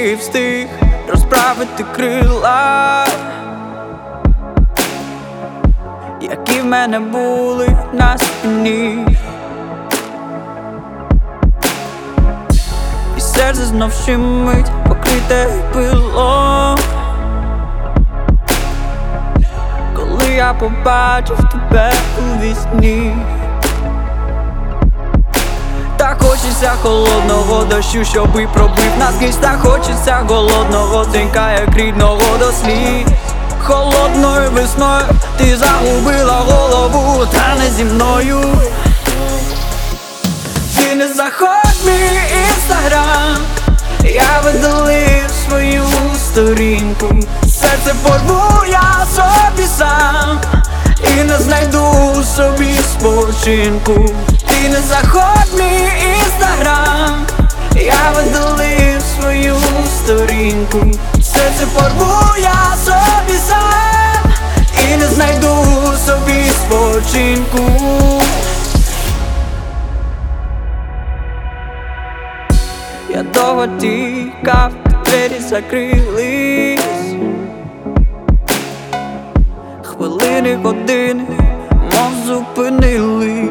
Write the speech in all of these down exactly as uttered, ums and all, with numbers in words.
ти встиг розправити крила, які в мене були на спині. І серце знов щемить, покрите пилом, коли я побачив тебе у вісні. Так хочеться холодного дощу, щоби пробив наскрізь. Так хочеться голодного дзенька, як рідного до сліз. Холодною весною ти загубила голову, та не зі мною. Ти не заходь в мій інстаграм, я видалив свою сторінку. Серце порву я собі сам, і не знайду собі спочинку. Ти не заходь в мій інстаграм, я видалив свою сторінку. Серце порву я собі сам, і не знайду собі спочинку. Я довго тікав, двері закрились. Хвилини, години, мов зупинились.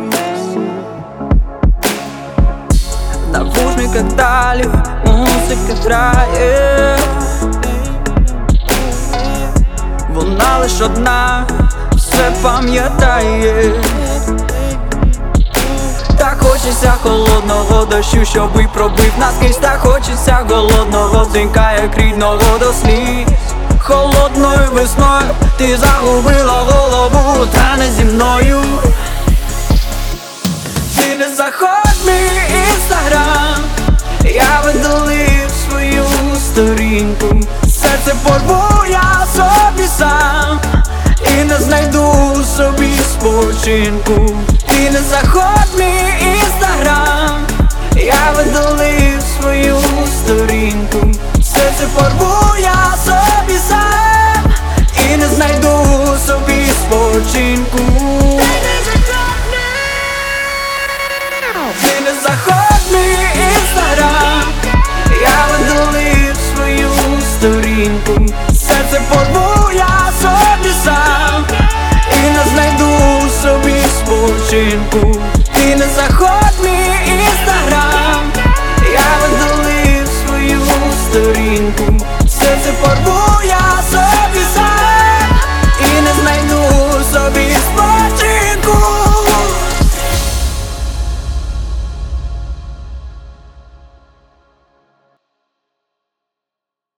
В навушниках далі музика грає. Вона лиш одна, все пам'ятає. Так хочеться холодного дощу, щоби пробив наскрізь. Так хочеться голодного дзенька, як рідного до сліз. Холодною весною ти загубила голову, та не зі мною. Ти не заходь в мій інстаграм, я видалив свою сторінку. Серце порву я собі сам, і не знайду собі спочинку. Ти не заходь в мій інстаграм, я видалив свою сторінку. Серце порву я собі сам, і не знайду собі спочинку. Ти не заходь в мій інстаграм, я видалив свою сторінку. Серце порву я собі сам, і не знайду собі спочинку. Ти не заходь в мій інстаграм, я видалив свою сторінку. Серце порву я собі